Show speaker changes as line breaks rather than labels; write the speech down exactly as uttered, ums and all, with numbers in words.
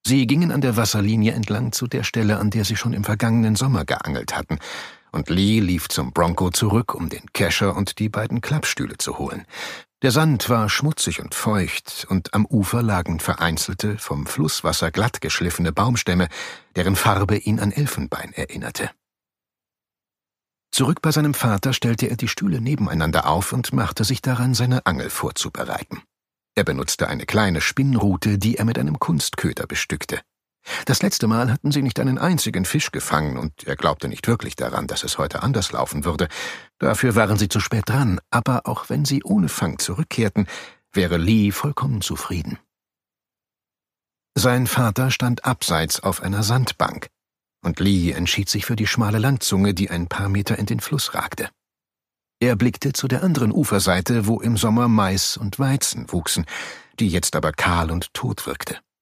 Sie gingen an der Wasserlinie entlang zu der Stelle, an der sie schon im vergangenen Sommer geangelt hatten, und Lee lief zum Bronco zurück, um den Kescher und die beiden Klappstühle zu holen. Der Sand war schmutzig und feucht, und am Ufer lagen vereinzelte, vom Flusswasser glatt geschliffene Baumstämme, deren Farbe ihn an Elfenbein erinnerte. Zurück bei seinem Vater stellte er die Stühle nebeneinander auf und machte sich daran, seine Angel vorzubereiten. Er benutzte eine kleine Spinnrute, die er mit einem Kunstköder bestückte. Das letzte Mal hatten sie nicht einen einzigen Fisch gefangen, und er glaubte nicht wirklich daran, dass es heute anders laufen würde. Dafür waren sie zu spät dran, aber auch wenn sie ohne Fang zurückkehrten, wäre Lee vollkommen zufrieden. Sein Vater stand abseits auf einer Sandbank, und Lee entschied sich für die schmale Landzunge, die ein paar Meter in den Fluss ragte. Er blickte zu der anderen Uferseite, wo im Sommer Mais und Weizen wuchsen, die jetzt aber kahl und tot wirkte.